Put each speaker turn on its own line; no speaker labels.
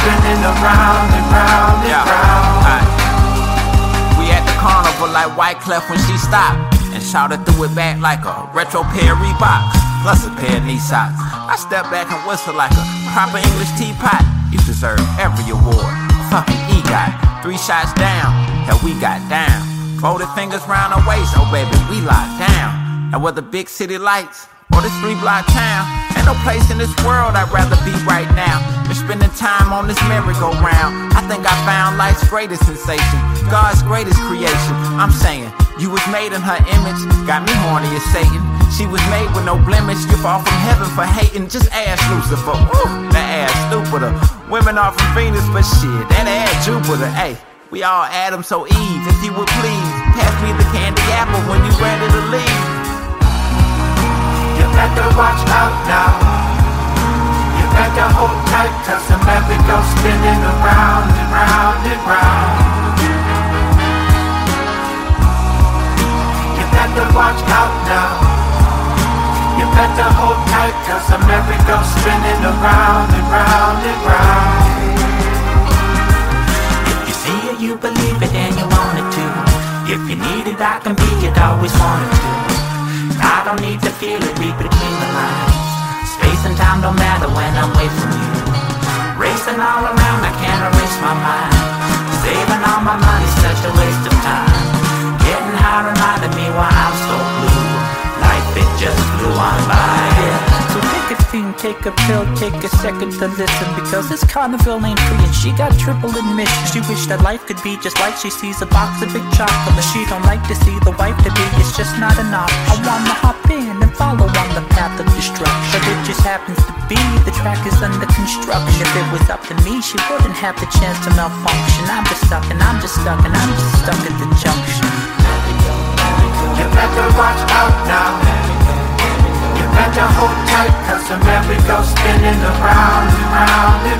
spinning around and round and round.
We at the carnival like Wyclef when she stopped and shouted through it back like a retro pair of Reeboks, plus a pair of knee socks. I step back and whistle like a proper English teapot. You deserve every award, fucking EGOT. 3 shots down, hell we got down. Folded fingers round her waist, oh baby we locked down. And whether big city lights or this 3-block town, ain't no place in this world I'd rather be right now than spending time on this merry-go-round. I think I found life's greatest sensation, God's greatest creation. I'm saying, you was made in her image, got me horny as Satan. She was made with no blemish, you fall from heaven for hating. Just ask Lucifer, ooh, that ass stupider. Women are from Venus, but shit, that ass Jupiter. Ayy, we all Adam, so Eve, if you would please pass me the candy apple when you ready to leave.
You better watch out now. You better hold tight, cause the merry-go spinning around and round and round. You better watch out now. You better hold tight, cause the merry-go spinning around and round and round. If you see it, you believe it, and you want it too. If you need it, I can be it, always wanted to. I don't need to feel it, read between the lines. Space and time don't matter when I'm away from you. Racing all around, I can't erase my mind. Saving all my money's such a waste of time. Getting high reminded me why I'm so blue. Life, it just flew on by, yeah.
So take a thing, take a pill, take a second to listen, because this carnival ain't free and she got triple admission. She wished that life could be just like she sees a box of big chocolate. She don't like to see the wife to be, it's just not enough. I wanna hop in and follow on the path of destruction, but it just happens to be the track is under construction. If it was up to me, she wouldn't have the chance to malfunction. I'm just stuck and I'm just stuck and I'm just stuck at the junction.
You better watch out now. You better hold tight, cause the merry-go spinning around and round and